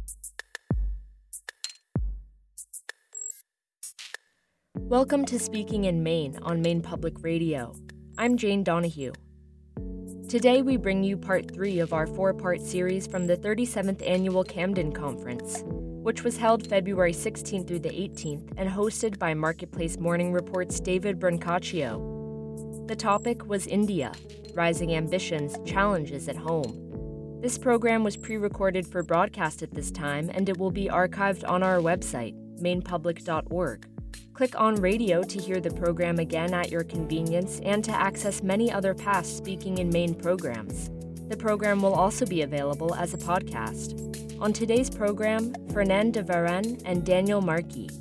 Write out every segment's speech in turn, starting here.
Welcome to Speaking in Maine on Maine Public Radio. I'm Jane Donahue. Today we bring you part 3 of our 4-part series from the 37th Annual Camden Conference, which was held February 16th through the 18th and hosted by Marketplace Morning Report's David Brancaccio. The topic was India, Rising Ambitions, Challenges at Home. This program was pre-recorded for broadcast at this time, and it will be archived on our website, mainepublic.org. Click on radio to hear the program again at your convenience and to access many other past Speaking in Maine programs. The program will also be available as a podcast. On today's program, Fernand de Varenne and Daniel Marquis.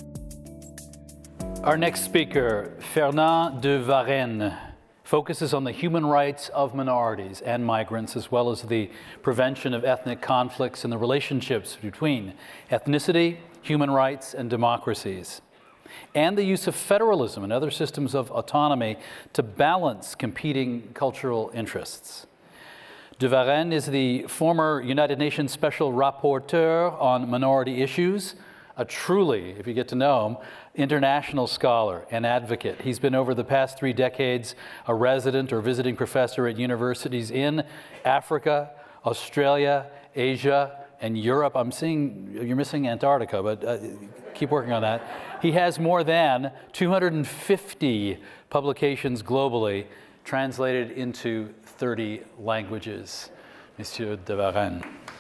Our next speaker, Fernand de Varenne, focuses on the human rights of minorities and migrants, as well as the prevention of ethnic conflicts and the relationships between ethnicity, human rights, and democracies, and the use of federalism and other systems of autonomy to balance competing cultural interests. De Varenne is the former United Nations Special Rapporteur on Minority Issues, a truly, if you get to know him, international scholar and advocate. He's been over the past 3 decades a resident or visiting professor at universities in Africa, Australia, Asia, and Europe. I'm seeing you're missing Antarctica, but keep working on that. He has more than 250 publications globally, translated into 30 languages. Monsieur de Varenne.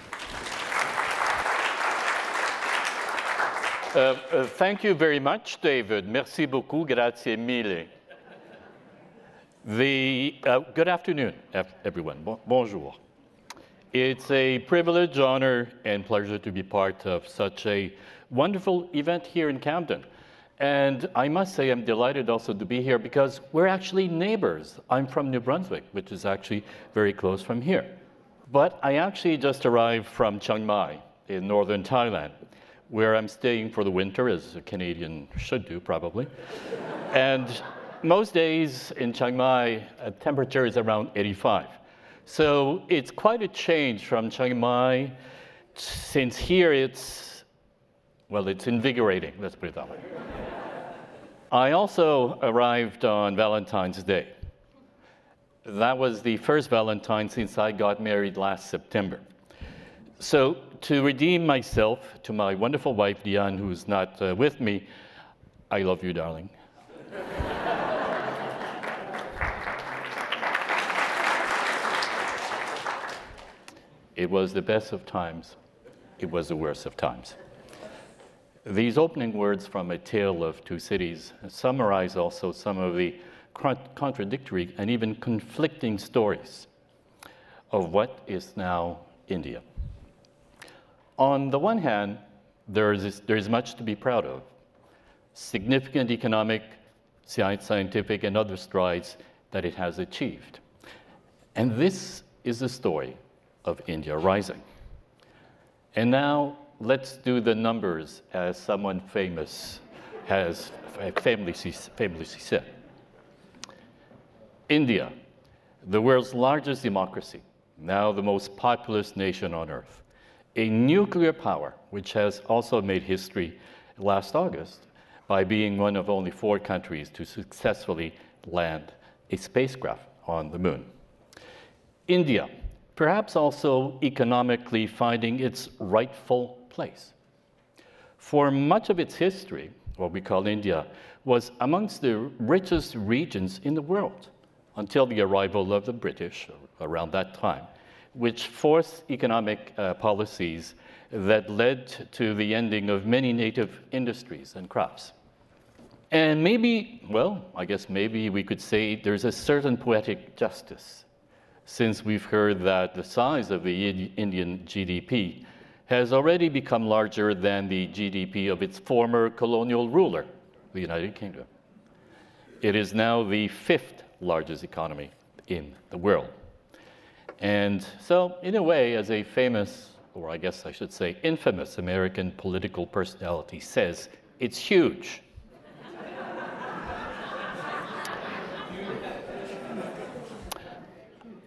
Thank you very much, David. Merci beaucoup, grazie mille. Good afternoon, everyone. Bonjour. It's a privilege, honor, and pleasure to be part of such a wonderful event here in Camden. And I must say I'm delighted also to be here because we're actually neighbors. I'm from New Brunswick, which is actually very close from here. But I actually just arrived from Chiang Mai in northern Thailand, where I'm staying for the winter, as a Canadian should do probably. And most days in Chiang Mai, temperature is around 85. So it's quite a change from Chiang Mai, since here it's invigorating, let's put it that way. I also arrived on Valentine's Day. That was the first Valentine since I got married last September. So to redeem myself to my wonderful wife, Diane, who's not with me, I love you, darling. It was the best of times. It was the worst of times. These opening words from A Tale of Two Cities summarize also some of the contradictory and even conflicting stories of what is now India. On the one hand, there is much to be proud of. Significant economic, scientific, and other strides that it has achieved. And this is the story of India rising. And now, let's do the numbers, as someone famous has famously said. India, the world's largest democracy, now the most populous nation on earth, a nuclear power, which has also made history last August by being one of only 4 countries to successfully land a spacecraft on the moon. India, perhaps also economically finding its rightful place. For much of its history, what we call India was amongst the richest regions in the world until the arrival of the British around that time, which forced economic policies that led to the ending of many native industries and crops. And maybe we could say there's a certain poetic justice, since we've heard that the size of the Indian GDP has already become larger than the GDP of its former colonial ruler, the United Kingdom. It is now the 5th largest economy in the world. And so, in a way, as a famous, or I guess I should say infamous American political personality says, it's huge.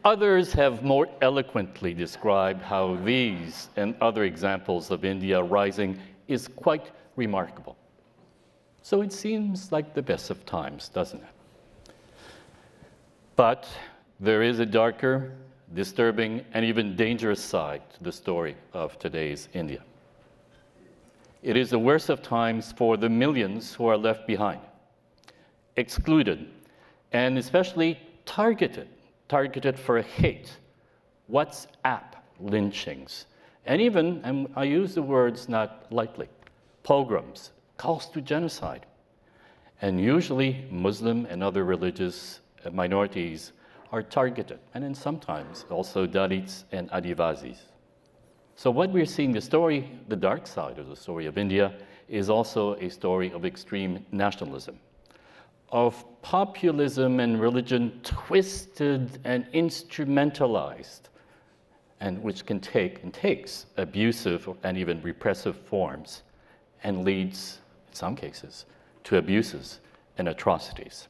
Others have more eloquently described how these and other examples of India rising is quite remarkable. So it seems like the best of times, doesn't it? But there is a darker, disturbing, and even dangerous side to the story of today's India. It is the worst of times for the millions who are left behind, excluded, and especially targeted for hate, WhatsApp lynchings, and even, and I use the words not lightly, pogroms, calls to genocide. And usually Muslim and other religious minorities are targeted, and then sometimes also Dalits and Adivasis. So what we're seeing, the dark side of the story of India, is also a story of extreme nationalism, of populism and religion twisted and instrumentalized, and which can take and takes abusive and even repressive forms and leads, in some cases, to abuses and atrocities.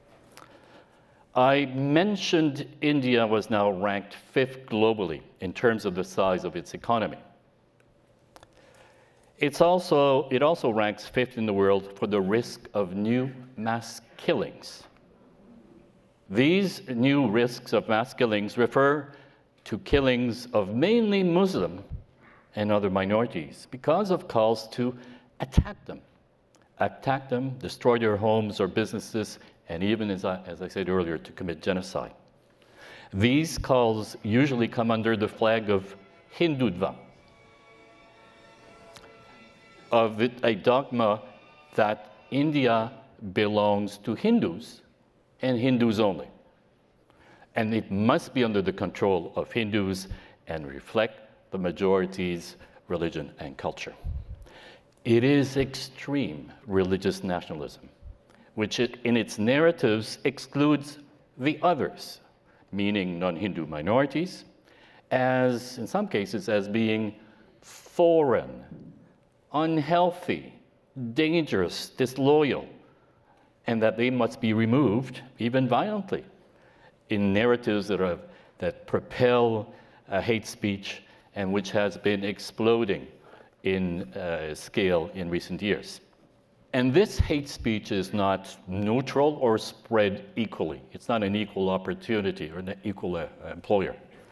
I mentioned India was now ranked 5th globally in terms of the size of its economy. It also ranks 5th in the world for the risk of new mass killings. These new risks of mass killings refer to killings of mainly Muslim and other minorities because of calls to attack them, destroy their homes or businesses, and even, as I said earlier, to commit genocide. These calls usually come under the flag of Hindutva, of a dogma that India belongs to Hindus and Hindus only. And it must be under the control of Hindus and reflect the majority's religion and culture. It is extreme religious nationalism, which in its narratives excludes the others, meaning non-Hindu minorities, as in some cases as being foreign, unhealthy, dangerous, disloyal, and that they must be removed, even violently, in narratives that propel hate speech and which has been exploding in scale in recent years. And this hate speech is not neutral or spread equally. It's not an equal opportunity or an equal employer.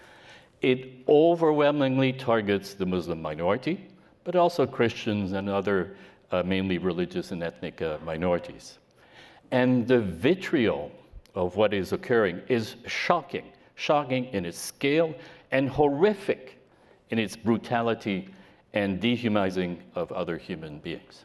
It overwhelmingly targets the Muslim minority, but also Christians and other mainly religious and ethnic minorities. And the vitriol of what is occurring is shocking in its scale and horrific in its brutality and dehumanizing of other human beings.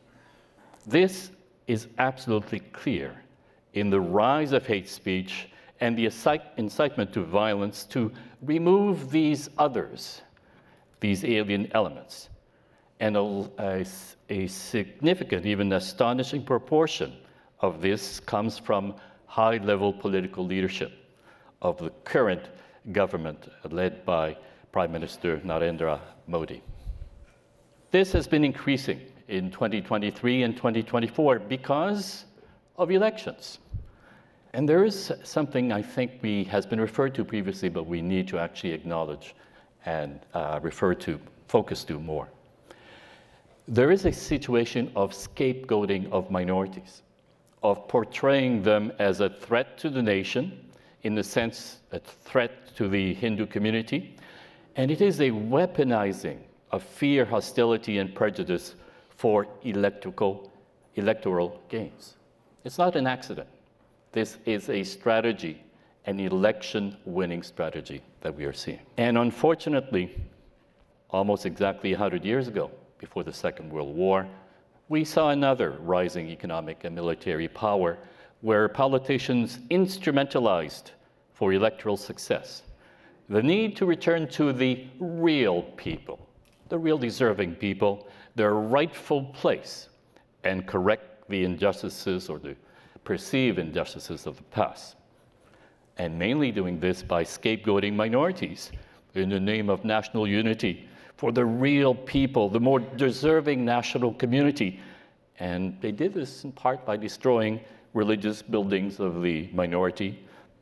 This is absolutely clear in the rise of hate speech and the incitement to violence to remove these others, these alien elements. And a significant, even astonishing proportion of this comes from high-level political leadership of the current government led by Prime Minister Narendra Modi. This has been increasing in 2023 and 2024 because of elections. And there is something I think has been referred to previously, but we need to actually acknowledge and focus to more. There is a situation of scapegoating of minorities, of portraying them as a threat to the nation, in the sense a threat to the Hindu community, and it is a weaponizing of fear, hostility, and prejudice for electoral gains. It's not an accident. This is a strategy, an election-winning strategy that we are seeing. And unfortunately, almost exactly 100 years ago, before the Second World War, we saw another rising economic and military power where politicians instrumentalized for electoral success the need to return to the real people, the real deserving people, their rightful place, and correct the injustices or the perceived injustices of the past. And mainly doing this by scapegoating minorities in the name of national unity for the real people, the more deserving national community. And they did this in part by destroying religious buildings of the minority,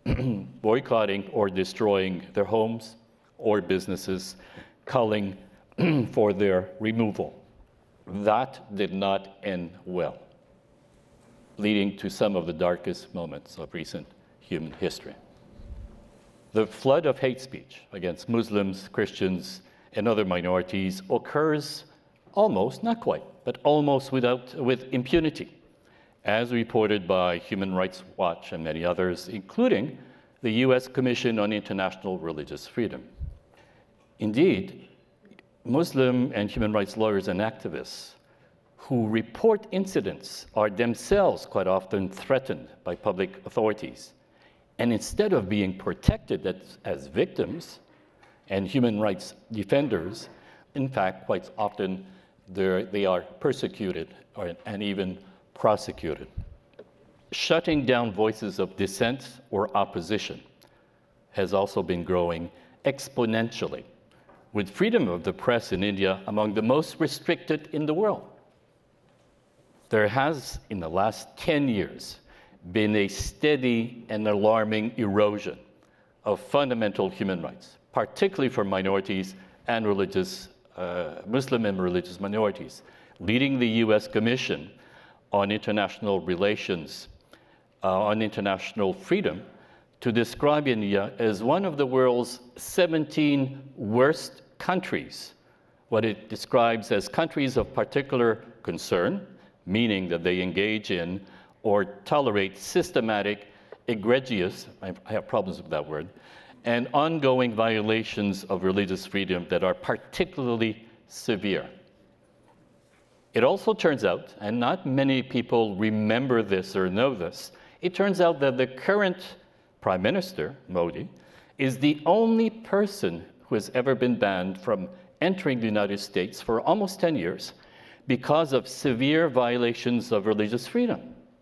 boycotting or destroying their homes or businesses, calling for their removal. That did not end well, leading to some of the darkest moments of recent human history. The flood of hate speech against Muslims, Christians, and other minorities occurs almost, not quite, but almost with impunity, as reported by Human Rights Watch and many others, including the US Commission on International Religious Freedom. Indeed, Muslim and human rights lawyers and activists who report incidents are themselves quite often threatened by public authorities. And instead of being protected as victims and human rights defenders, in fact, quite often they are persecuted and even prosecuted. Shutting down voices of dissent or opposition has also been growing exponentially, with freedom of the press in India among the most restricted in the world. There has, in the last 10 years, been a steady and alarming erosion of fundamental human rights, particularly for minorities and Muslim and religious minorities, leading the US Commission on International Relations, on International Freedom, to describe India as one of the world's 17 worst countries, what it describes as countries of particular concern, meaning that they engage in or tolerate systematic, egregious, I have problems with that word, and ongoing violations of religious freedom that are particularly severe. It also turns out, and not many people remember this or know this, it turns out that the current Prime Minister, Modi, is the only person who has ever been banned from entering the United States for almost 10 years because of severe violations of religious freedom.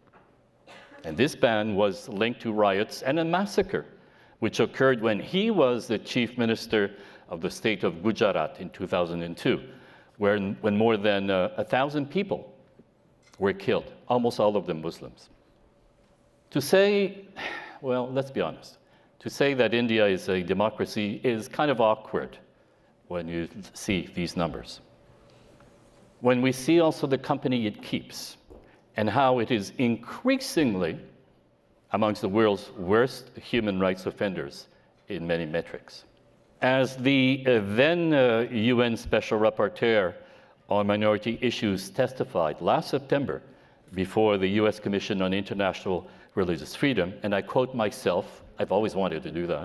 And this ban was linked to riots and a massacre, which occurred when he was the chief minister of the state of Gujarat in 2002, when more than 1,000 people were killed, almost all of them Muslims. To say, well, let's be honest, to say that India is a democracy is kind of awkward when you see these numbers. When we see also the company it keeps and how it is increasingly amongst the world's worst human rights offenders in many metrics. As the then UN Special Rapporteur on Minority Issues testified last September before the US Commission on International Religious Freedom, and I quote myself, I've always wanted to do that,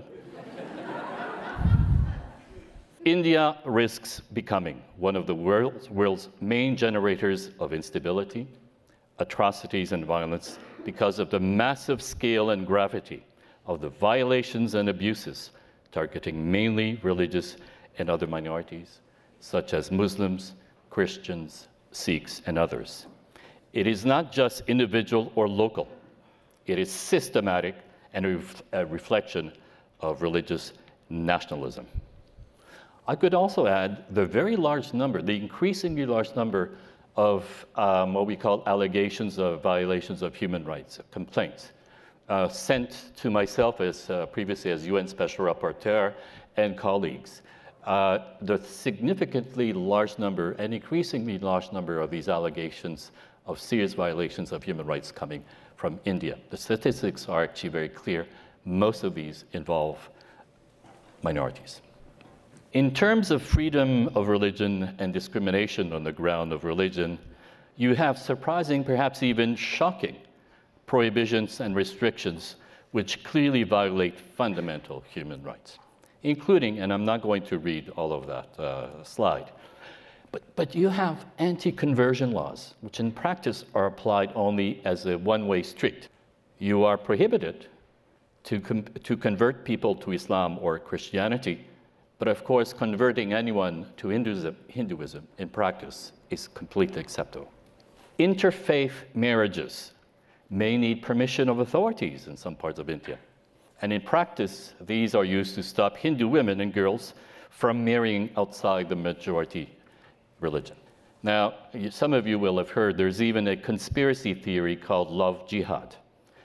India risks becoming one of the world's main generators of instability, atrocities, and violence because of the massive scale and gravity of the violations and abuses targeting mainly religious and other minorities, such as Muslims, Christians, Sikhs, and others. It is not just individual or local. It is systematic and a reflection of religious nationalism. I could also add the very large number, the increasingly large number of what we call allegations of violations of human rights, complaints, sent to myself as previously as UN Special Rapporteur and colleagues. The significantly large number and increasingly large number of these allegations of serious violations of human rights coming from India. The statistics are actually very clear. Most of these involve minorities. In terms of freedom of religion and discrimination on the ground of religion, you have surprising, perhaps even shocking, prohibitions and restrictions which clearly violate fundamental human rights, including, and I'm not going to read all of that slide, but you have anti-conversion laws, which in practice are applied only as a one-way street. You are prohibited to convert people to Islam or Christianity, but of course, converting anyone to Hinduism in practice is completely acceptable. Interfaith marriages may need permission of authorities in some parts of India. And in practice, these are used to stop Hindu women and girls from marrying outside the majority religion. Now, some of you will have heard there's even a conspiracy theory called love jihad.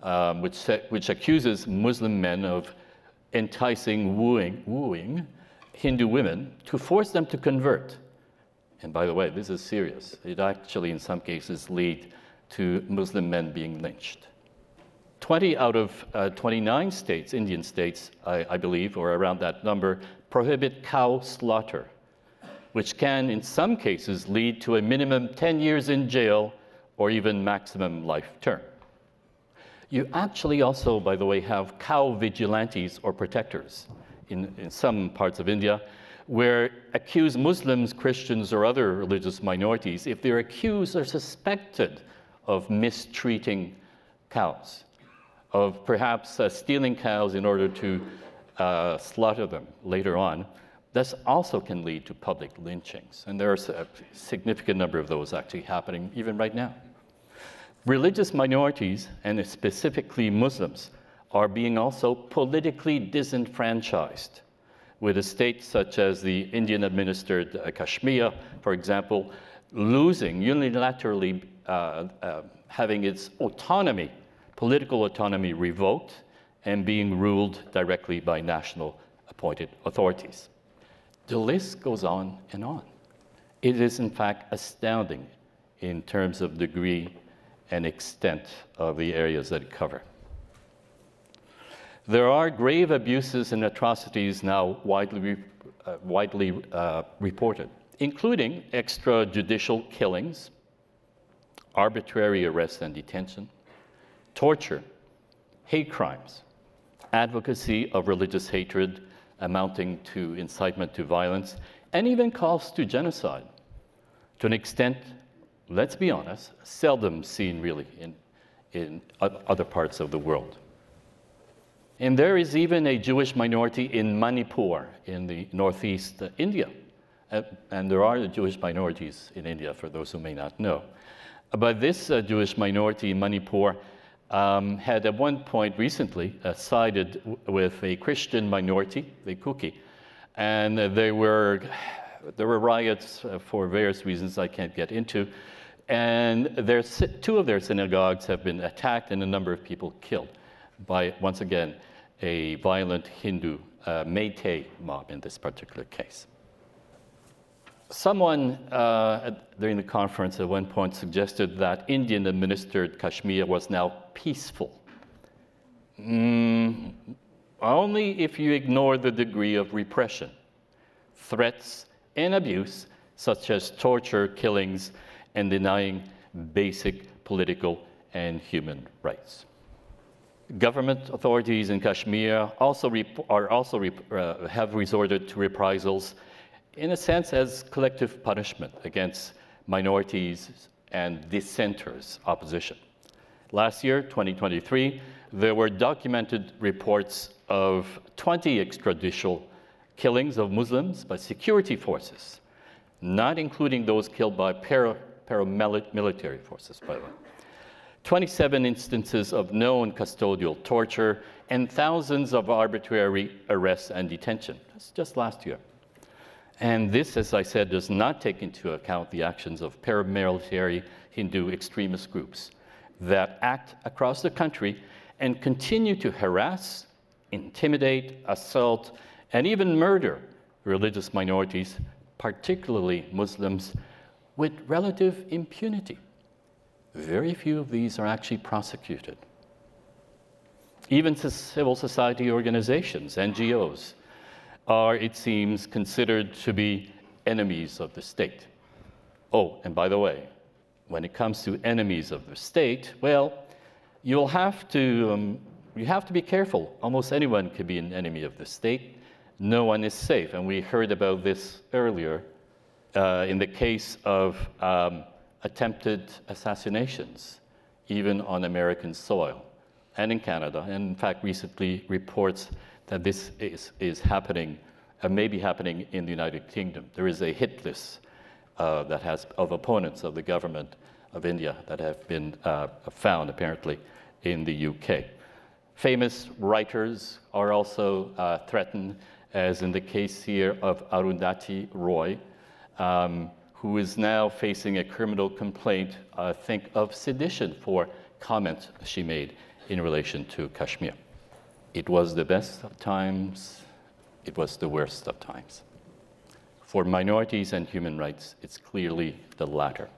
which accuses Muslim men of enticing, wooing Hindu women to force them to convert. And by the way, this is serious. It actually, in some cases, lead to Muslim men being lynched. 20 out of 29 states, Indian states, I believe, or around that number, prohibit cow slaughter, which can, in some cases, lead to a minimum 10 years in jail or even maximum life term. You actually also, by the way, have cow vigilantes or protectors in some parts of India, where accused Muslims, Christians, or other religious minorities, if they're accused or suspected of mistreating cows, of perhaps stealing cows in order to slaughter them later on, this also can lead to public lynchings. And there are a significant number of those actually happening even right now. Religious minorities, and specifically Muslims, are being also politically disenfranchised, with a state such as the Indian-administered Kashmir, for example, losing unilaterally, having its autonomy, political autonomy revoked, and being ruled directly by national appointed authorities. The list goes on and on. It is, in fact, astounding in terms of degree and extent of the areas that it covers. There are grave abuses and atrocities now widely reported, including extrajudicial killings, arbitrary arrest and detention, torture, hate crimes, advocacy of religious hatred amounting to incitement to violence, and even calls to genocide, to an extent, let's be honest, seldom seen really in other parts of the world. And there is even a Jewish minority in Manipur in the northeast India. And there are Jewish minorities in India, for those who may not know. But this Jewish minority in Manipur had at one point recently sided with a Christian minority, the Kuki. And there were riots for various reasons I can't get into. And two of their synagogues have been attacked and a number of people killed by, once again, a violent Hindu Meitei mob in this particular case. Someone during the conference at one point suggested that Indian-administered Kashmir was now peaceful. Only if you ignore the degree of repression, threats, and abuse, such as torture, killings, and denying basic political and human rights. Government authorities in Kashmir have resorted to reprisals, in a sense, as collective punishment against minorities and dissenters' opposition. Last year, 2023, there were documented reports of 20 extrajudicial killings of Muslims by security forces, not including those killed by paramilitary forces, by the way. 27 instances of known custodial torture, and thousands of arbitrary arrests and detention. That's just last year. And this, as I said, does not take into account the actions of paramilitary Hindu extremist groups that act across the country and continue to harass, intimidate, assault, and even murder religious minorities, particularly Muslims, with relative impunity. Very few of these are actually prosecuted. Even civil society organizations, NGOs, are, it seems, considered to be enemies of the state. Oh, and by the way, when it comes to enemies of the state, well, you have to be careful. Almost anyone could be an enemy of the state. No one is safe, and we heard about this earlier in the case of attempted assassinations, even on American soil and in Canada. And in fact, recently reports that this is happening, may be happening in the United Kingdom. There is a hit list that has of opponents of the government of India that have been found apparently in the UK. Famous writers are also threatened, as in the case here of Arundhati Roy, who is now facing a criminal complaint, I think, of sedition for comments she made in relation to Kashmir. It was the best of times, it was the worst of times. For minorities and human rights, it's clearly the latter.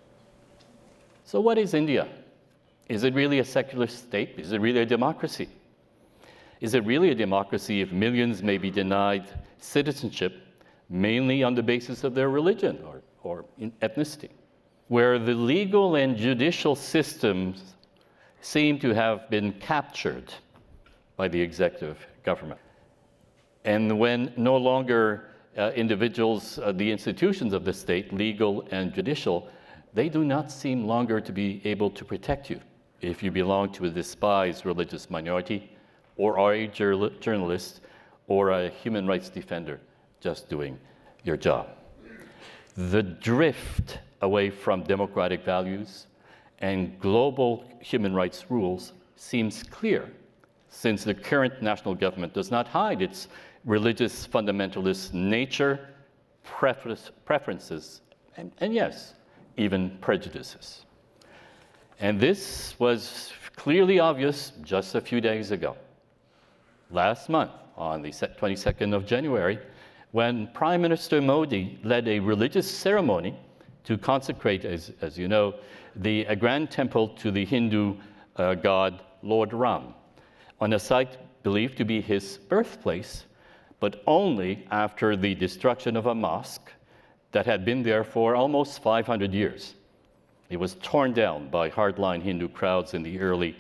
So what is India? Is it really a secular state? Is it really a democracy? Is it really a democracy if millions may be denied citizenship mainly on the basis of their religion or ethnicity? Where the legal and judicial systems seem to have been captured by the executive government. And when no longer individuals, the institutions of the state, legal and judicial, they do not seem longer to be able to protect you if you belong to a despised religious minority or are a journalist or a human rights defender just doing your job. The drift away from democratic values and global human rights rules seems clear, since the current national government does not hide its religious fundamentalist nature, preferences, and yes, even prejudices. And this was clearly obvious just a few days ago. Last month, on the 22nd of January, when Prime Minister Modi led a religious ceremony to consecrate, as you know, a grand temple to the Hindu god Lord Ram, on a site believed to be his birthplace, but only after the destruction of a mosque that had been there for almost 500 years. It was torn down by hardline Hindu crowds in the early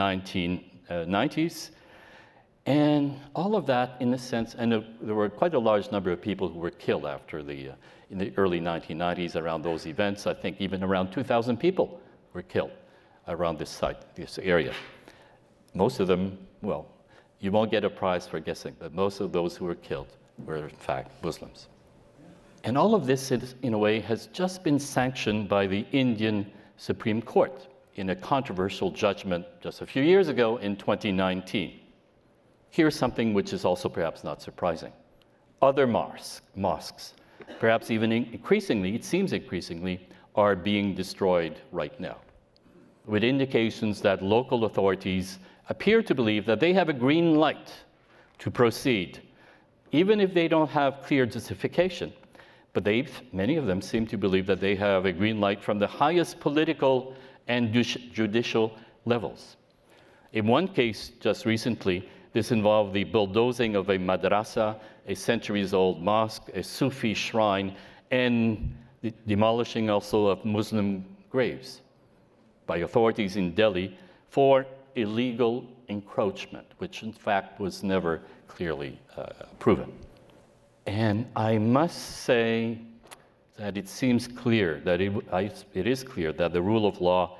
1990s. And all of that, in a sense, and there were quite a large number of people who were killed after in the early 1990s around those events. I think even around 2,000 people were killed around this site, this area. Most of them, well, you won't get a prize for guessing, but most of those who were killed were in fact Muslims. And all of this, in a way, has just been sanctioned by the Indian Supreme Court in a controversial judgment just a few years ago in 2019. Here's something which is also perhaps not surprising. Other mosques, perhaps even increasingly, it seems increasingly, are being destroyed right now, with indications that local authorities appear to believe that they have a green light to proceed, even if they don't have clear justification. But many of them seem to believe that they have a green light from the highest political and judicial levels. In one case, just recently, this involved the bulldozing of a madrasa, a centuries-old mosque, a Sufi shrine, and the demolishing also of Muslim graves by authorities in Delhi for illegal encroachment, which in fact was never clearly proven. And I must say that it seems clear that it is clear that the rule of law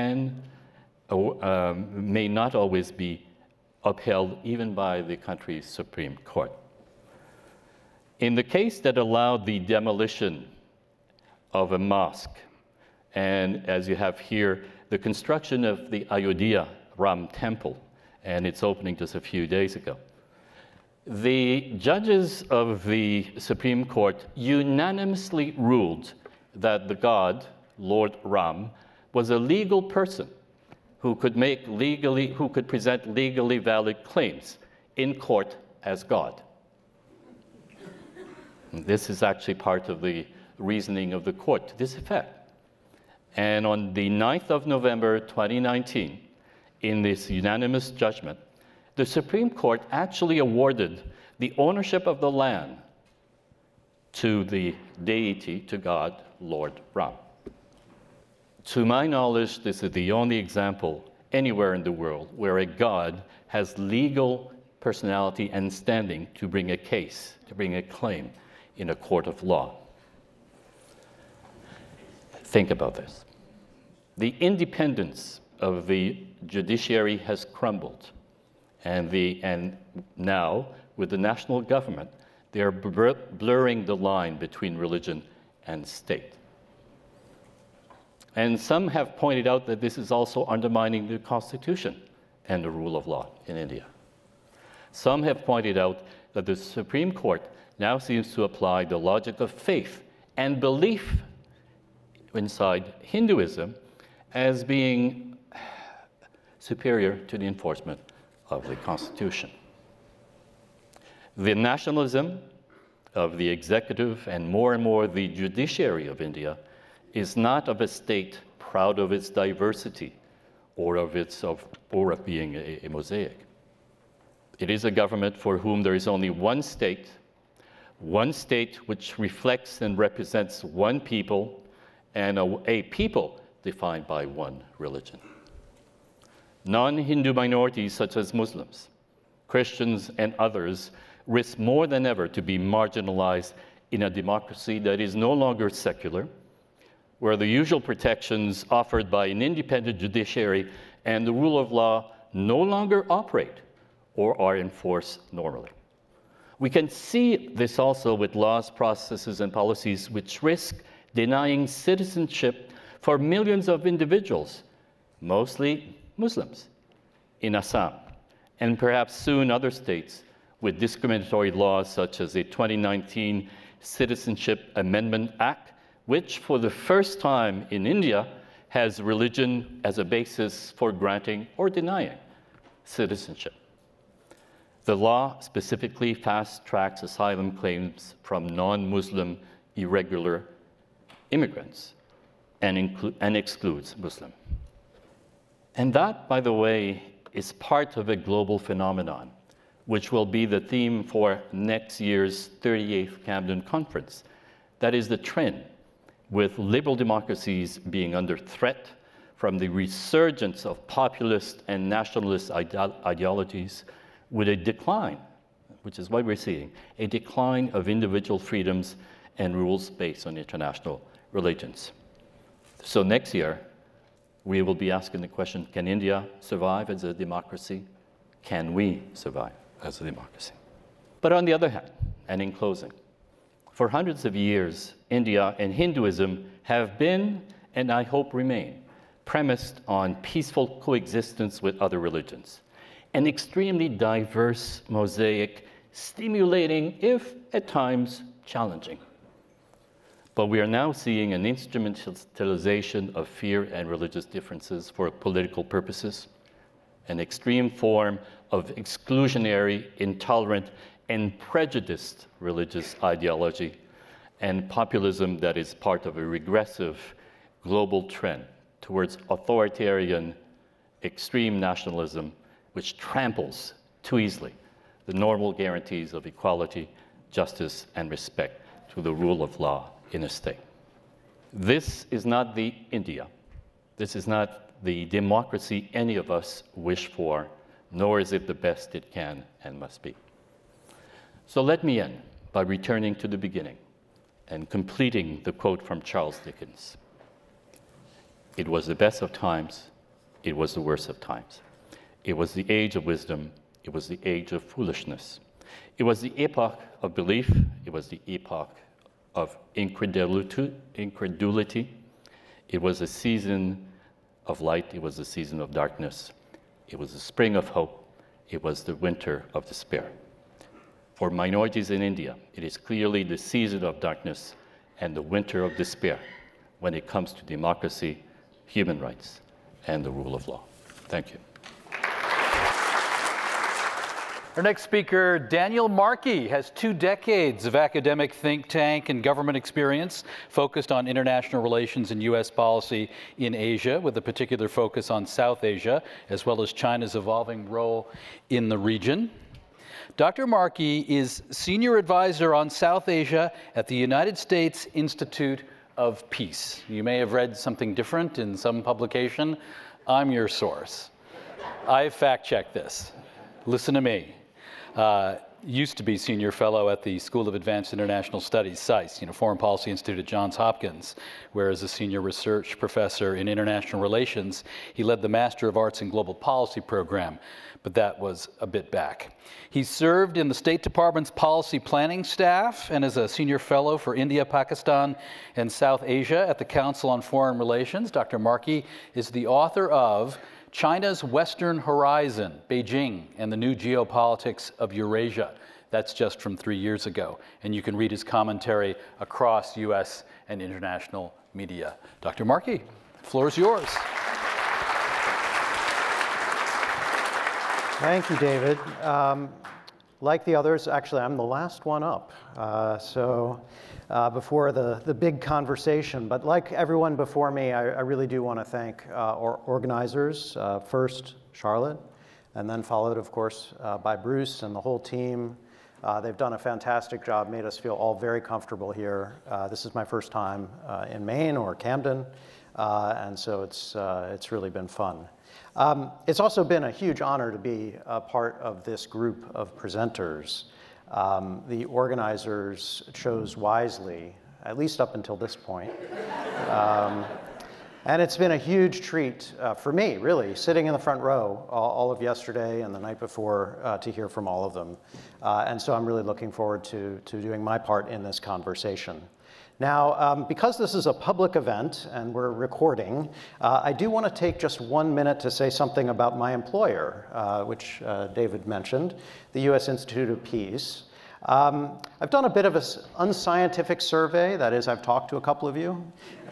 may not always be upheld even by the country's Supreme Court. In the case that allowed the demolition of a mosque, and as you have here, the construction of the Ayodhya Ram Temple and its opening just a few days ago, the judges of the Supreme Court unanimously ruled that the god, Lord Ram, was a legal person who could present legally valid claims in court as God. And this is actually part of the reasoning of the court to this effect. And on the 9th of November 2019, in this unanimous judgment, the Supreme Court actually awarded the ownership of the land to the deity, to God, Lord Ram. To my knowledge, this is the only example anywhere in the world where a god has legal personality and standing to bring a case, to bring a claim in a court of law. Think about this. The independence of the judiciary has crumbled, and now, with the national government, they are blurring the line between religion and state. And some have pointed out that this is also undermining the Constitution and the rule of law in India. Some have pointed out that the Supreme Court now seems to apply the logic of faith and belief inside Hinduism as being superior to the enforcement of the Constitution. The nationalism of the executive and more the judiciary of India is not of a state proud of its diversity or of being a mosaic. It is a government for whom there is only one state which reflects and represents one people, and a people defined by one religion. Non-Hindu minorities such as Muslims, Christians, and others risk more than ever to be marginalized in a democracy that is no longer secular, where the usual protections offered by an independent judiciary and the rule of law no longer operate or are enforced normally. We can see this also with laws, processes, and policies which risk denying citizenship for millions of individuals, mostly Muslims, in Assam, and perhaps soon other states with discriminatory laws such as the 2019 Citizenship Amendment Act, which for the first time in India has religion as a basis for granting or denying citizenship. The law specifically fast-tracks asylum claims from non-Muslim irregular immigrants and excludes Muslim. And that, by the way, is part of a global phenomenon, which will be the theme for next year's 38th Camden Conference. That is the trend, with liberal democracies being under threat from the resurgence of populist and nationalist ideologies, with a decline, which is what we're seeing, a decline of individual freedoms and rules based on international religions. So next year, we will be asking the question, can India survive as a democracy? Can we survive as a democracy? But on the other hand, and in closing, for hundreds of years, India and Hinduism have been, and I hope remain, premised on peaceful coexistence with other religions. An extremely diverse mosaic, stimulating, if at times challenging. But we are now seeing an instrumentalization of fear and religious differences for political purposes, an extreme form of exclusionary, intolerant, and prejudiced religious ideology, and populism that is part of a regressive global trend towards authoritarian, extreme nationalism, which tramples too easily the normal guarantees of equality, justice, and respect to the rule of law in a state. This is not the India. This is not the democracy any of us wish for, nor is it the best it can and must be. So let me end by returning to the beginning and completing the quote from Charles Dickens. It was the best of times, it was the worst of times. It was the age of wisdom, it was the age of foolishness. It was the epoch of belief, it was the epoch of incredulity. It was a season of light, it was a season of darkness. It was the spring of hope, it was the winter of despair. For minorities in India, it is clearly the season of darkness and the winter of despair when it comes to democracy, human rights, and the rule of law. Thank you. Our next speaker, Daniel Markey, has 2 decades of academic think tank and government experience focused on international relations and U.S. policy in Asia, with a particular focus on South Asia, as well as China's evolving role in the region. Dr. Markey is Senior Advisor on South Asia at the United States Institute of Peace. You may have read something different in some publication. I'm your source. I fact-checked this. Listen to me. Used to be Senior Fellow at the School of Advanced International Studies, SAIS, Foreign Policy Institute at Johns Hopkins, where as a Senior Research Professor in International Relations, he led the Master of Arts in Global Policy program, but that was a bit back. He served in the State Department's policy planning staff and as a Senior Fellow for India, Pakistan, and South Asia at the Council on Foreign Relations. Dr. Markey is the author of China's Western Horizon, Beijing, and the New Geopolitics of Eurasia. That's just from 3 years ago. And you can read his commentary across U.S. and international media. Dr. Markey, the floor is yours. Thank you, David. Like the others, actually, I'm the last one up. Before the big conversation. But like everyone before me, I really do want to thank our organizers. First, Charlotte, and then followed, of course, by Bruce and the whole team. They've done a fantastic job, made us feel all very comfortable here. This is my first time in Maine or Camden, and so it's really been fun. It's also been a huge honor to be a part of this group of presenters. The organizers chose wisely, at least up until this point. And it's been a huge treat for me, really, sitting in the front row all of yesterday and the night before to hear from all of them. And so I'm really looking forward to doing my part in this conversation. Now, because this is a public event and we're recording, I do want to take just 1 minute to say something about my employer, which David mentioned, the U.S. Institute of Peace. I've done a bit of an unscientific survey, that is, I've talked to a couple of you,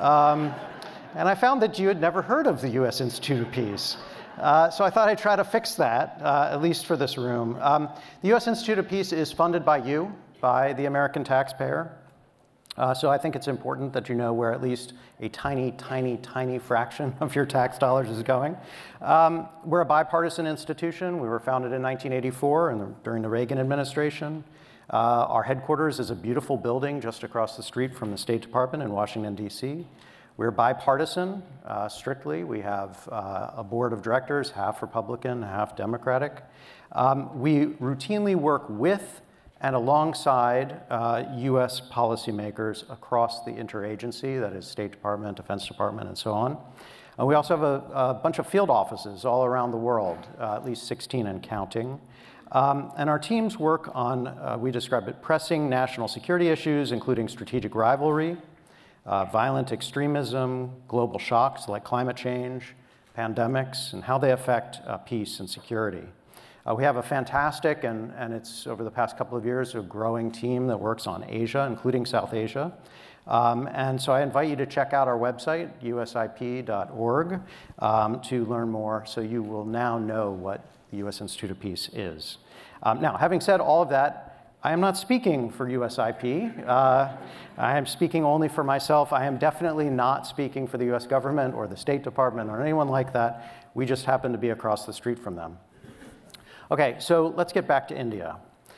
and I found that you had never heard of the U.S. Institute of Peace. So I thought I'd try to fix that, at least for this room. The U.S. Institute of Peace is funded by you, by the American taxpayer. So I think it's important that you know where at least a tiny, tiny, tiny fraction of your tax dollars is going. We're a bipartisan institution. We were founded in 1984 during the Reagan administration. Our headquarters is a beautiful building just across the street from the State Department in Washington, D.C. We're bipartisan, strictly. We have a board of directors, half Republican, half Democratic. We routinely work with and alongside U.S. policymakers across the interagency, that is State Department, Defense Department, and so on. We also have a bunch of field offices all around the world, at least 16 and counting. And our teams work on, we describe it, pressing national security issues, including strategic rivalry, violent extremism, global shocks like climate change, pandemics, and how they affect peace and security. We have a fantastic, and it's over the past couple of years, a growing team that works on Asia, including South Asia. And so I invite you to check out our website, usip.org, to learn more, so you will now know what the U.S. Institute of Peace is. Now, having said all of that, I am not speaking for USIP. I am speaking only for myself. I am definitely not speaking for the U.S. government or the State Department or anyone like that. We just happen to be across the street from them. Okay, so let's get back to India.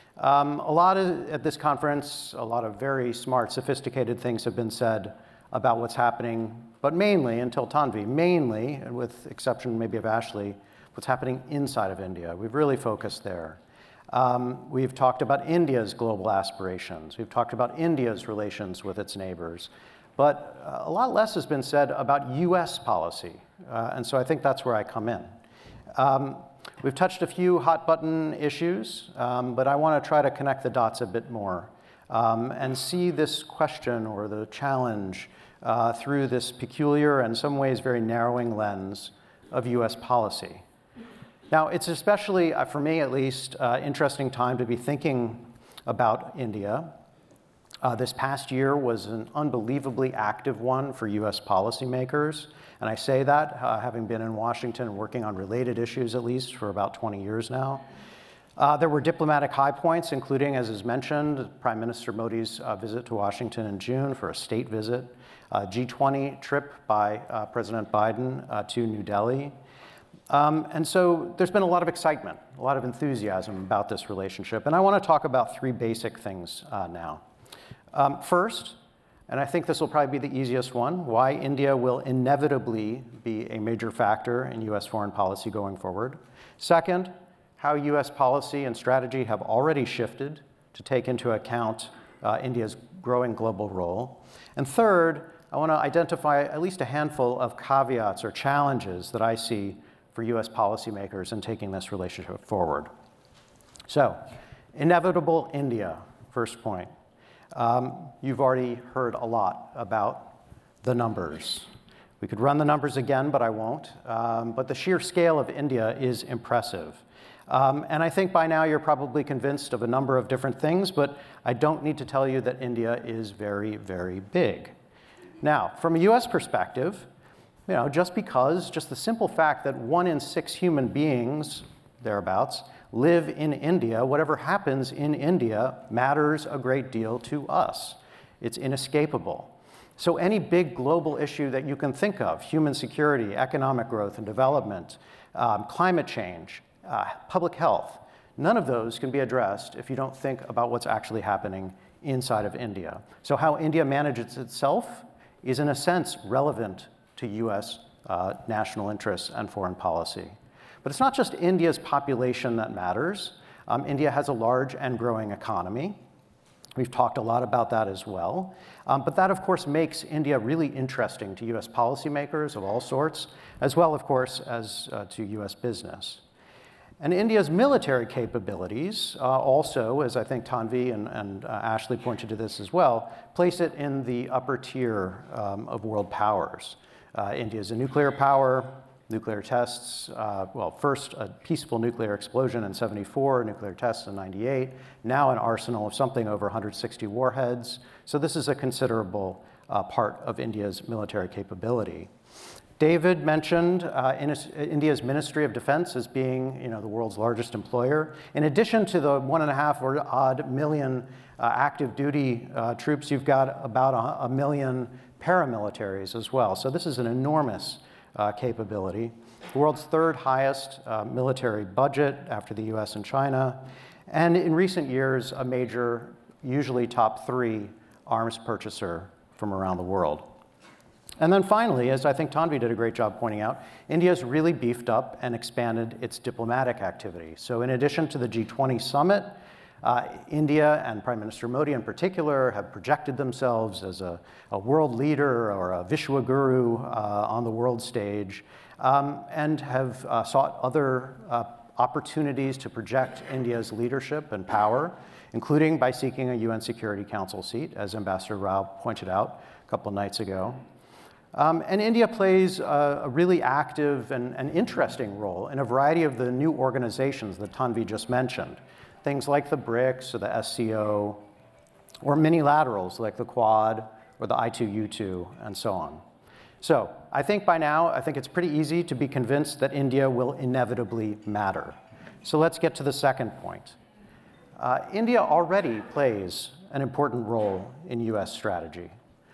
At this conference, a lot of very smart, sophisticated things have been said about what's happening, but mainly, until Tanvi, mainly, and with exception maybe of Ashley, what's happening inside of India. We've really focused there. We've talked about India's global aspirations. We've talked about India's relations with its neighbors. But a lot less has been said about US policy. And so I think that's where I come in. We've touched a few hot button issues, but I want to try to connect the dots a bit more and see this question or the challenge through this peculiar and in some ways very narrowing lens of US policy. Now, it's especially, for me at least, interesting time to be thinking about India. This past year was an unbelievably active one for US policymakers. And I say that having been in Washington and working on related issues at least for about 20 years now. There were diplomatic high points, including, as is mentioned, Prime Minister Modi's visit to Washington in June for a state visit, G20 trip by President Biden to New Delhi. And so there's been a lot of excitement, a lot of enthusiasm about this relationship. And I want to talk about three basic things now. First, and I think this will probably be the easiest one, why India will inevitably be a major factor in US foreign policy going forward. Second, how US policy and strategy have already shifted to take into account India's growing global role. And third, I want to identify at least a handful of caveats or challenges that I see for US policymakers in taking this relationship forward. So, inevitable India, first point. You've already heard a lot about the numbers. We could run the numbers again, but I won't. But the sheer scale of India is impressive. And I think by now you're probably convinced of a number of different things, but I don't need to tell you that India is very, very big. Now, from a US perspective, just the simple fact that 1 in 6 human beings thereabouts, live in India. Whatever happens in India matters a great deal to us. It's inescapable. So any big global issue that you can think of, human security, economic growth and development, climate change, public health, none of those can be addressed if you don't think about what's actually happening inside of India. So how India manages itself is in a sense relevant to US national interests and foreign policy. But it's not just India's population that matters. India has a large and growing economy. We've talked a lot about that as well. But that, of course, makes India really interesting to US policymakers of all sorts, as well, of course, as to US business. And India's military capabilities also, as I think Tanvi and Ashley pointed to this as well, place it in the upper tier of world powers. India is a nuclear power, nuclear tests, first a peaceful nuclear explosion in '74, nuclear tests in '98, now an arsenal of something over 160 warheads. So this is a considerable part of India's military capability. David mentioned India's Ministry of Defense as being the world's largest employer. In addition to the 1.5 or odd million active duty troops, you've got about a million paramilitaries as well. So this is an enormous capability. The world's third highest military budget after the US and China. And in recent years, a major, usually top 3 arms purchaser from around the world. And then finally, as I think Tanvi did a great job pointing out, India's really beefed up and expanded its diplomatic activity. So in addition to the G20 summit, India and Prime Minister Modi in particular have projected themselves as a world leader or a Vishwaguru on the world stage, and have sought other opportunities to project India's leadership and power, including by seeking a UN Security Council seat, as Ambassador Rao pointed out a couple of nights ago. And India plays a really active and interesting role in a variety of the new organizations that Tanvi just mentioned. Things like the BRICS or the SCO, or minilaterals like the Quad or the I2U2, and so on. So I think by now, it's pretty easy to be convinced that India will inevitably matter. So let's get to the second point. India already plays an important role in US strategy.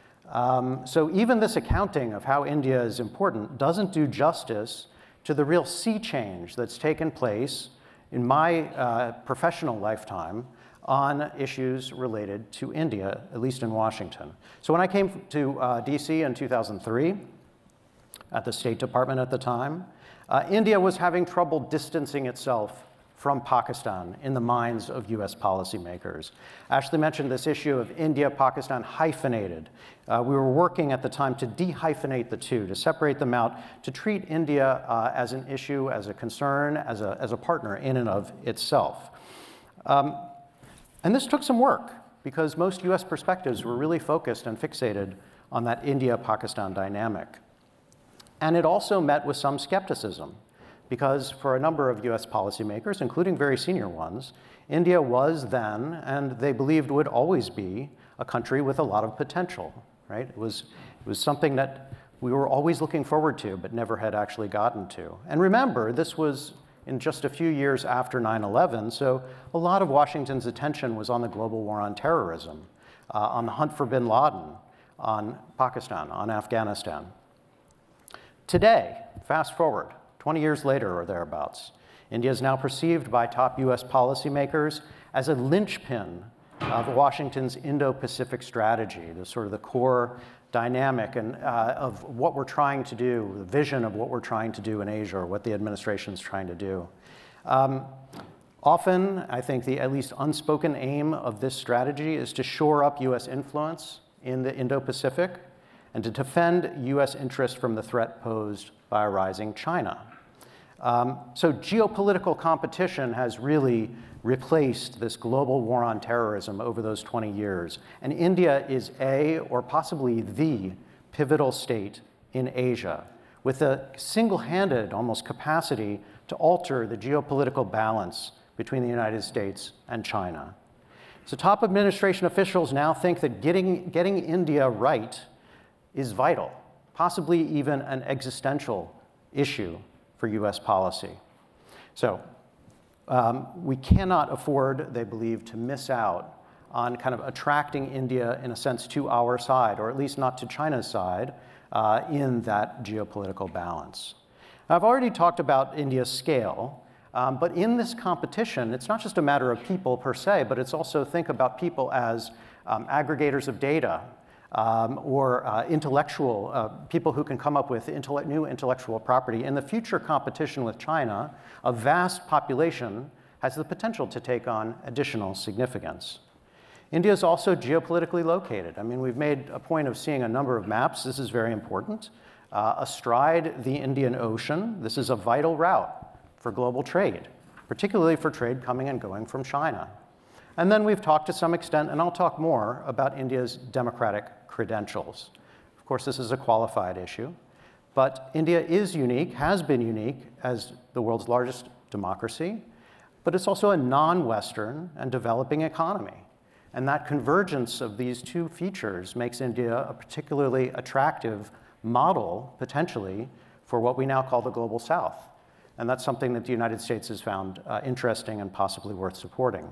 So even this accounting of how India is important doesn't do justice to the real sea change that's taken place in my professional lifetime on issues related to India, at least in Washington. So when I came to DC in 2003, at the State Department at the time, India was having trouble distancing itself from Pakistan in the minds of US policymakers. Ashley mentioned this issue of India-Pakistan hyphenated. We were working at the time to dehyphenate the two, to separate them out, to treat India as an issue, as a concern, as a partner in and of itself. And this took some work, because most US perspectives were really focused and fixated on that India-Pakistan dynamic. And it also met with some skepticism, because for a number of US policymakers, including very senior ones, India was then, and they believed would always be, a country with a lot of potential, right? It was something that we were always looking forward to, but never had actually gotten to. And remember, this was in just a few years after 9/11, so a lot of Washington's attention was on the global war on terrorism, on the hunt for bin Laden, on Pakistan, on Afghanistan. Today, fast forward, 20 years later or thereabouts, India is now perceived by top US policymakers as a linchpin of Washington's Indo-Pacific strategy, the core dynamic and of what we're trying to do, the vision of what we're trying to do in Asia, or what the administration's trying to do. Often, I think the at least unspoken aim of this strategy is to shore up US influence in the Indo-Pacific and to defend US interest from the threat posed by a rising China. So geopolitical competition has really replaced this global war on terrorism over those 20 years. And India is or possibly the pivotal state in Asia, with a single-handed almost capacity to alter the geopolitical balance between the United States and China. So top administration officials now think that getting India right is vital, possibly even an existential issue for US policy. So We cannot afford, they believe, to miss out on kind of attracting India, in a sense, to our side, or at least not to China's side, in that geopolitical balance. I've already talked about India's scale, but in this competition, it's not just a matter of people per se, but it's also think about people as aggregators of data, or intellectual, people who can come up with new intellectual property. In the future competition with China, a vast population has the potential to take on additional significance. India is also geopolitically located. I mean, we've made a point of seeing a number of maps. This is very important. Astride the Indian Ocean, this is a vital route for global trade, particularly for trade coming and going from China. And then we've talked to some extent, and I'll talk more, about India's democratic credentials. Of course, this is a qualified issue, but India is unique, has been unique as the world's largest democracy, but it's also a non-Western and developing economy. And that convergence of these two features makes India a particularly attractive model, potentially, for what we now call the Global South. And that's something that the United States has found interesting and possibly worth supporting.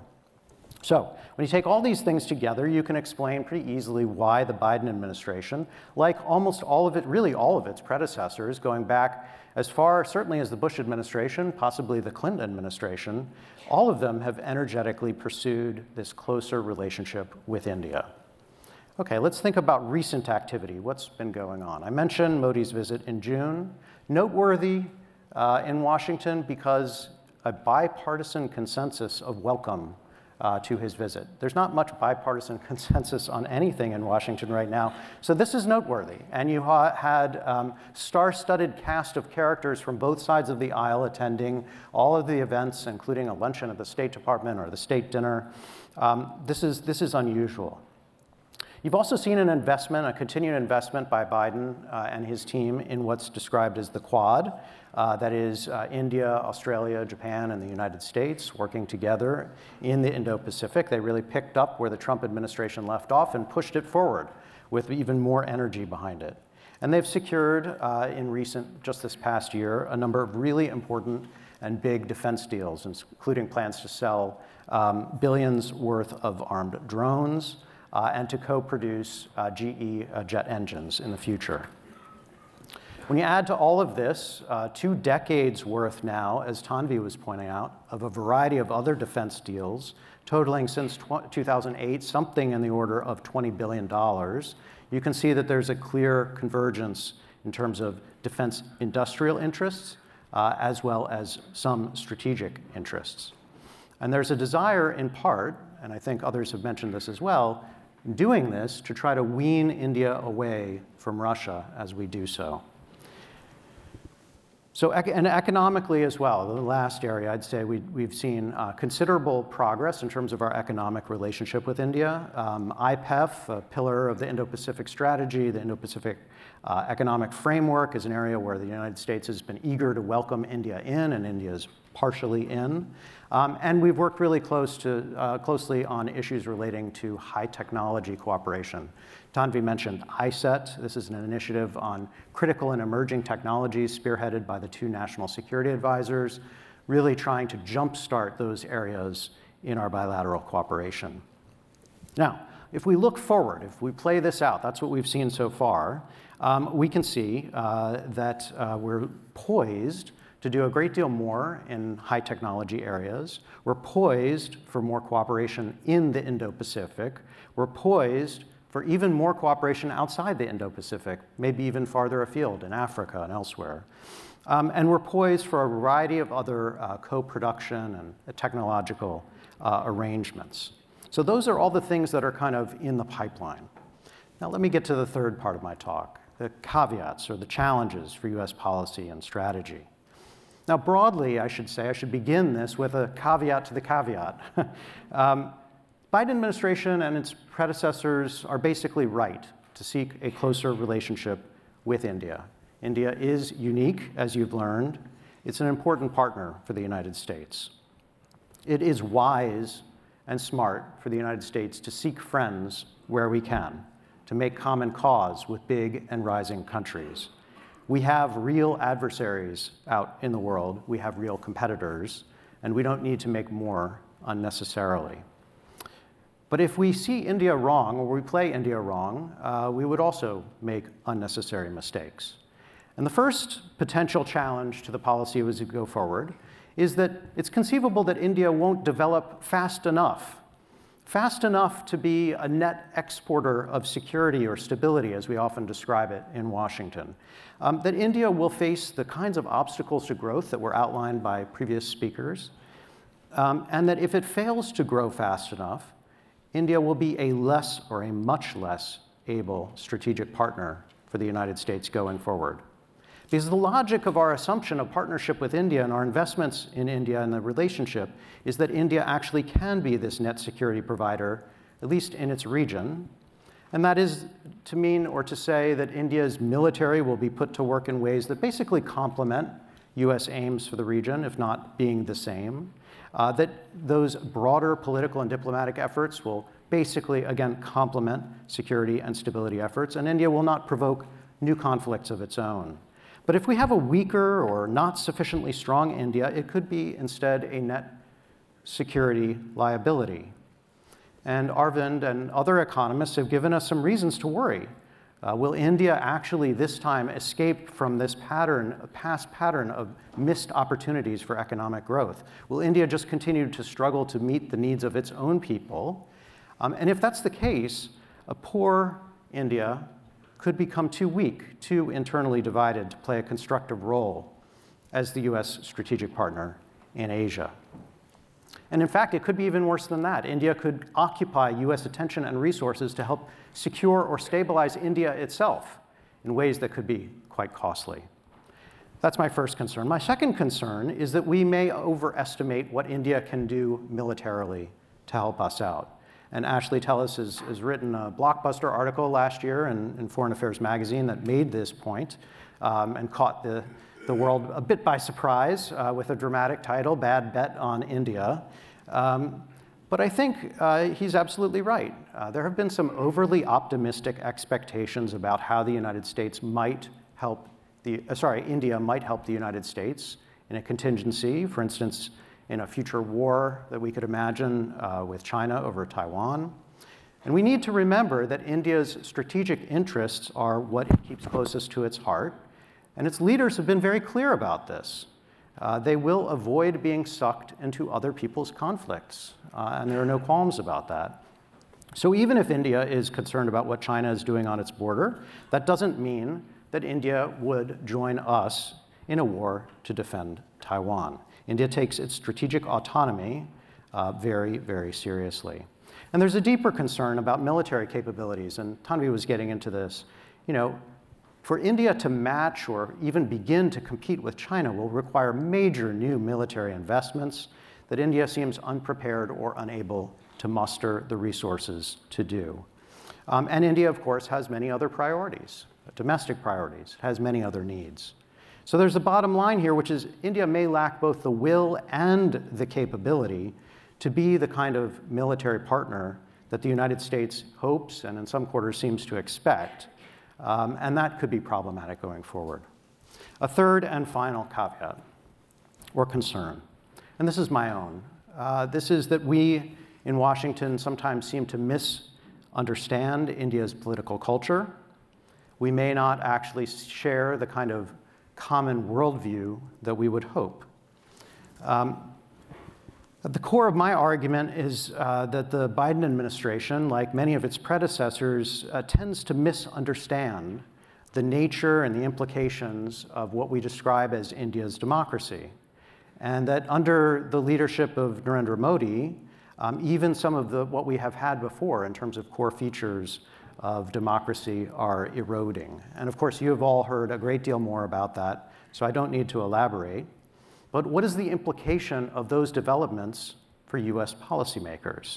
So when you take all these things together, you can explain pretty easily why the Biden administration, like almost all of it, really all of its predecessors, going back as far certainly as the Bush administration, possibly the Clinton administration, all of them have energetically pursued this closer relationship with India. Okay, let's think about recent activity. What's been going on? I mentioned Modi's visit in June. Noteworthy in Washington because a bipartisan consensus of welcome to his visit. There's not much bipartisan consensus on anything in Washington right now, so this is noteworthy. And you had star-studded cast of characters from both sides of the aisle attending all of the events, including a luncheon at the State Department or the State Dinner. This is unusual. You've also seen an investment, a continued investment by Biden and his team in what's described as the Quad. That is India, Australia, Japan, and the United States working together in the Indo-Pacific. They really picked up where the Trump administration left off and pushed it forward with even more energy behind it. And they've secured just this past year, a number of really important and big defense deals, including plans to sell billions worth of armed drones, and to co-produce GE jet engines in the future. When you add to all of this, 2 decades worth now, as Tanvi was pointing out, of a variety of other defense deals, totaling since 2008 something in the order of $20 billion, you can see that there's a clear convergence in terms of defense industrial interests, as well as some strategic interests. And there's a desire in part, and I think others have mentioned this as well, doing this to try to wean India away from Russia as we do so. So, and economically as well, the last area, I'd say we've seen considerable progress in terms of our economic relationship with India. IPEF, a pillar of the Indo-Pacific strategy, the Indo-Pacific economic framework, is an area where the United States has been eager to welcome India in, and India is partially in. And we've worked really closely on issues relating to high technology cooperation. Tanvi mentioned ISET. This is an initiative on critical and emerging technologies spearheaded by the 2 national security advisors, really trying to jumpstart those areas in our bilateral cooperation. Now, if we look forward, if we play this out, that's what we've seen so far, we can see that we're poised to do a great deal more in high technology areas. We're poised for more cooperation in the Indo-Pacific. We're poised for even more cooperation outside the Indo-Pacific, maybe even farther afield in Africa and elsewhere. And we're poised for a variety of other co-production and technological arrangements. So those are all the things that are kind of in the pipeline. Now let me get to the third part of my talk, the caveats or the challenges for US policy and strategy. Now, broadly, I should begin this with a caveat to the caveat. Biden administration and its predecessors are basically right to seek a closer relationship with India. India is unique, as you've learned. It's an important partner for the United States. It is wise and smart for the United States to seek friends where we can, to make common cause with big and rising countries. We have real adversaries out in the world. We have real competitors. and we don't need to make more unnecessarily. But if we see India wrong, or we play India wrong, we would also make unnecessary mistakes. And the first potential challenge to the policy as we go forward is that it's conceivable that India won't develop fast enough to be a net exporter of security or stability, as we often describe it in Washington. That India will face the kinds of obstacles to growth that were outlined by previous speakers, and that if it fails to grow fast enough, India will be a less or a much less able strategic partner for the United States going forward. Because the logic of our assumption of partnership with India and our investments in India and the relationship is that India actually can be this net security provider, at least in its region. And that is to mean or to say that India's military will be put to work in ways that basically complement US aims for the region, if not being the same. That those broader political and diplomatic efforts will basically, again, complement security and stability efforts, and India will not provoke new conflicts of its own. But if we have a weaker or not sufficiently strong India, it could be instead a net security liability. And Arvind and other economists have given us some reasons to worry. Will India actually this time escape from this past pattern of missed opportunities for economic growth? Will India just continue to struggle to meet the needs of its own people? And if that's the case, a poor India could become too weak, too internally divided to play a constructive role as the US strategic partner in Asia. And in fact, it could be even worse than that. India could occupy US attention and resources to help secure or stabilize India itself in ways that could be quite costly. That's my first concern. My second concern is that we may overestimate what India can do militarily to help us out. And Ashley Tellis has written a blockbuster article last year in Foreign Affairs magazine that made this point and caught the world a bit by surprise with a dramatic title, Bad Bet on India. But I think he's absolutely right. There have been some overly optimistic expectations about how the United States might help India might help the United States in a contingency, for instance, in a future war that we could imagine with China over Taiwan. And we need to remember that India's strategic interests are what it keeps closest to its heart, and its leaders have been very clear about this. They will avoid being sucked into other people's conflicts, and there are no qualms about that. So even if India is concerned about what China is doing on its border, that doesn't mean that India would join us in a war to defend Taiwan. India takes its strategic autonomy very, very seriously. And there's a deeper concern about military capabilities, and Tanvi was getting into this. For India to match or even begin to compete with China will require major new military investments that India seems unprepared or unable to muster the resources to do. And India, of course, has many other priorities, domestic priorities, has many other needs. So there's a bottom line here, which is India may lack both the will and the capability to be the kind of military partner that the United States hopes and in some quarters seems to expect. And that could be problematic going forward. A third and final caveat or concern, and this is my own. This is that we in Washington sometimes seem to misunderstand India's political culture. We may not actually share the kind of common worldview that we would hope. At the core of my argument is that the Biden administration, like many of its predecessors, tends to misunderstand the nature and the implications of what we describe as India's democracy. And that under the leadership of Narendra Modi, even some of what we have had before in terms of core features of democracy are eroding. And of course, you have all heard a great deal more about that, so I don't need to elaborate. But what is the implication of those developments for US policymakers?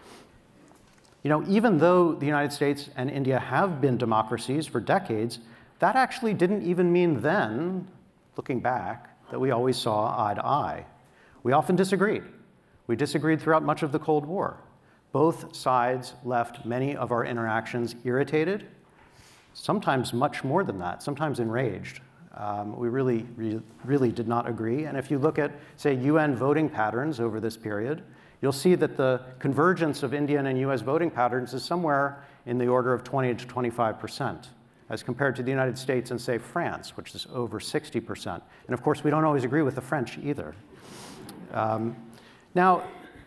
Even though the United States and India have been democracies for decades, that actually didn't even mean then, looking back, that we always saw eye to eye. We often disagreed. We disagreed throughout much of the Cold War. Both sides left many of our interactions irritated, sometimes much more than that, sometimes enraged. We really did not agree. And if you look at, say, UN voting patterns over this period, you'll see that the convergence of Indian and US voting patterns is somewhere in the order of 20 to 25%, as compared to the United States and, say, France, which is over 60%. And of course, we don't always agree with the French either. Now,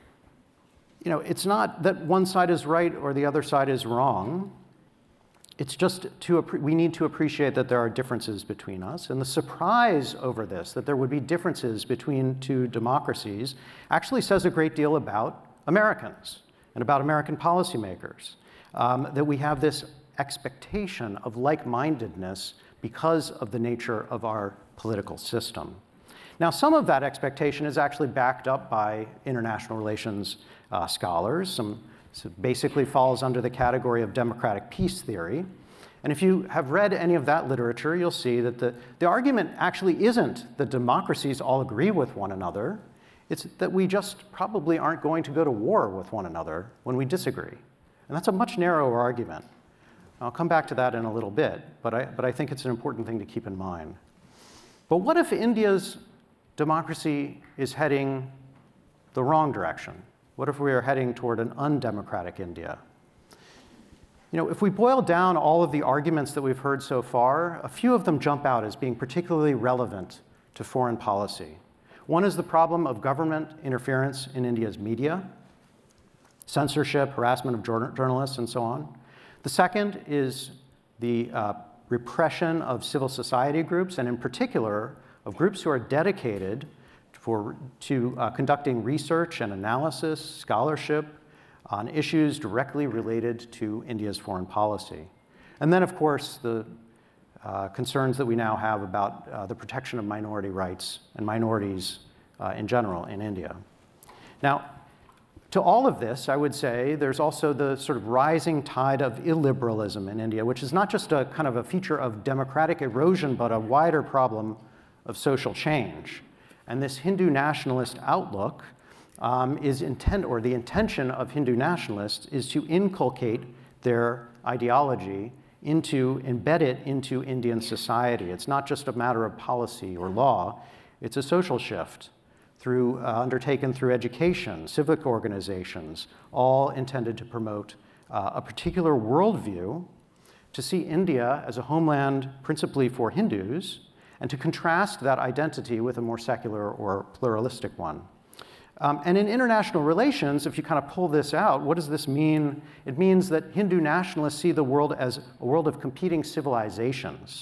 it's not that one side is right or the other side is wrong. It's just we need to appreciate that there are differences between us. And the surprise over this, that there would be differences between two democracies, actually says a great deal about Americans and about American policymakers. That we have this expectation of like-mindedness because of the nature of our political system. Now, some of that expectation is actually backed up by international relations scholars. So basically falls under the category of democratic peace theory. And if you have read any of that literature, you'll see that the argument actually isn't that democracies all agree with one another. It's that we just probably aren't going to go to war with one another when we disagree. And that's a much narrower argument. I'll come back to that in a little bit, but I think it's an important thing to keep in mind. But what if India's democracy is heading the wrong direction? What if we are heading toward an undemocratic India? If we boil down all of the arguments that we've heard so far, a few of them jump out as being particularly relevant to foreign policy. One is the problem of government interference in India's media, censorship, harassment of journalists, and so on. The second is the repression of civil society groups, and in particular, of groups who are dedicated to conducting research and analysis, scholarship on issues directly related to India's foreign policy. And then, of course, the concerns that we now have about the protection of minority rights and minorities in general in India. Now, to all of this, I would say there's also the sort of rising tide of illiberalism in India, which is not just a kind of a feature of democratic erosion, but a wider problem of social change. And this Hindu nationalist outlook the intention of Hindu nationalists is to inculcate their ideology embed it into Indian society. It's not just a matter of policy or law, it's a social shift undertaken through education, civic organizations, all intended to promote a particular worldview, to see India as a homeland principally for Hindus, and to contrast that identity with a more secular or pluralistic one. And in international relations, if you kind of pull this out, what does this mean? It means that Hindu nationalists see the world as a world of competing civilizations.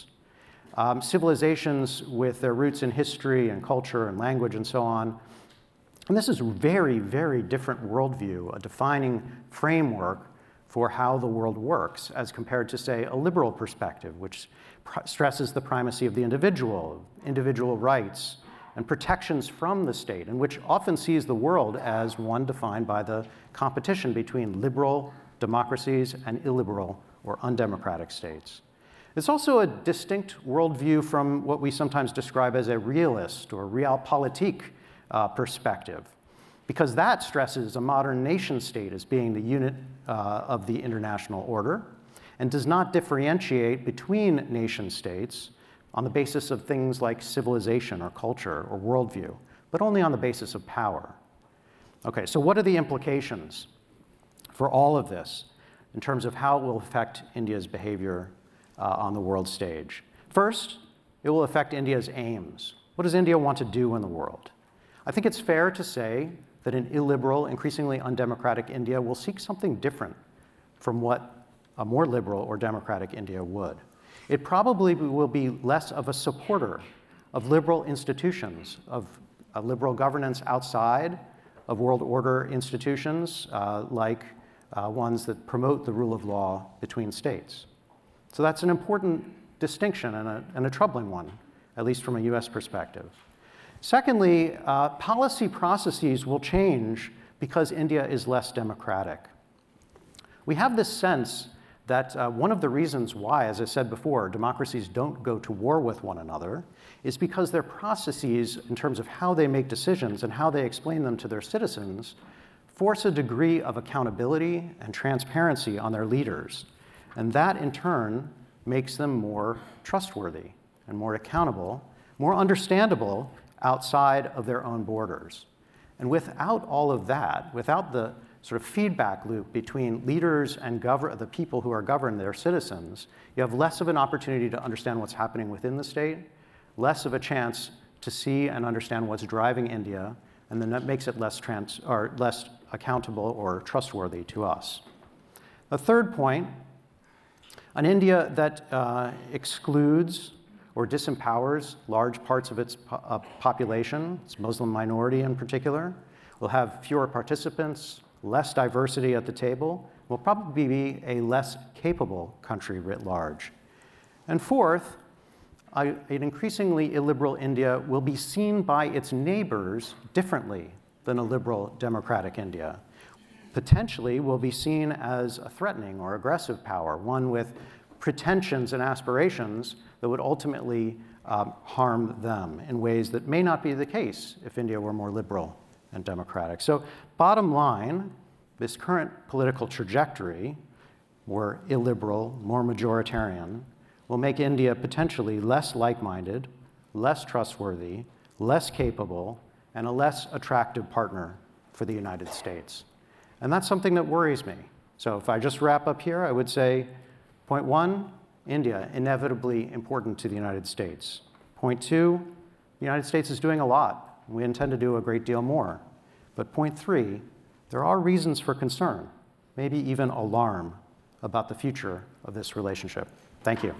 Civilizations with their roots in history and culture and language and so on. And this is a very, very different worldview, a defining framework for how the world works, as compared to, say, a liberal perspective, which stresses the primacy of the individual rights, and protections from the state, and which often sees the world as one defined by the competition between liberal democracies and illiberal or undemocratic states. It's also a distinct worldview from what we sometimes describe as a realist or realpolitik perspective, because that stresses a modern nation state as being the unit of the international order and does not differentiate between nation states on the basis of things like civilization or culture or worldview, but only on the basis of power. Okay, so what are the implications for all of this in terms of how it will affect India's behavior on the world stage? First, it will affect India's aims. What does India want to do in the world? I think it's fair to say that an illiberal, increasingly undemocratic India will seek something different from what a more liberal or democratic India would. It probably will be less of a supporter of liberal institutions, of liberal governance outside of world order institutions, like ones that promote the rule of law between states. So that's an important distinction and a troubling one, at least from a US perspective. Secondly, policy processes will change because India is less democratic. We have this sense that one of the reasons why, as I said before, democracies don't go to war with one another is because their processes, in terms of how they make decisions and how they explain them to their citizens, force a degree of accountability and transparency on their leaders. And that, in turn, makes them more trustworthy and more accountable, more understandable outside of their own borders. And without all of that, without the sort of feedback loop between leaders and the people who are governed, their citizens, you have less of an opportunity to understand what's happening within the state, less of a chance to see and understand what's driving India, and then that makes it less accountable or trustworthy to us. The third point, an India that excludes or disempowers large parts of its population, its Muslim minority in particular, will have fewer participants, less diversity at the table, will probably be a less capable country writ large. And fourth, an increasingly illiberal India will be seen by its neighbors differently than a liberal democratic India. Potentially will be seen as a threatening or aggressive power, one with pretensions and aspirations that would ultimately harm them in ways that may not be the case if India were more liberal and democratic. So bottom line, this current political trajectory, more illiberal, more majoritarian, will make India potentially less like-minded, less trustworthy, less capable, and a less attractive partner for the United States. And that's something that worries me. So if I just wrap up here, I would say, point one, India, inevitably important to the United States. Point two, the United States is doing a lot. We intend to do a great deal more. But point three, there are reasons for concern, maybe even alarm, about the future of this relationship. Thank you.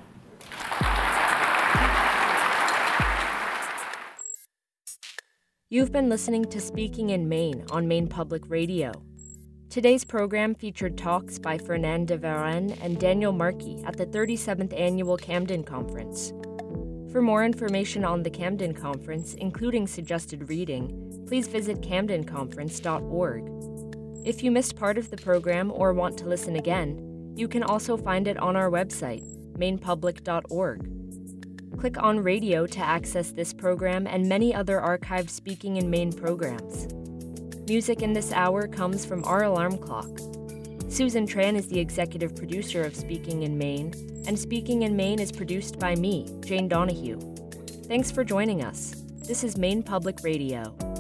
You've been listening to Speaking in Maine on Maine Public Radio. Today's program featured talks by Fernand de Varenne and Daniel Markey at the 37th Annual Camden Conference. For more information on the Camden Conference, including suggested reading, please visit camdenconference.org. If you missed part of the program or want to listen again, you can also find it on our website, mainepublic.org. Click on Radio to access this program and many other archived Speaking in Maine programs. Music in this hour comes from Our Alarm Clock. Susan Tran is the executive producer of Speaking in Maine, and Speaking in Maine is produced by me, Jane Donahue. Thanks for joining us. This is Maine Public Radio.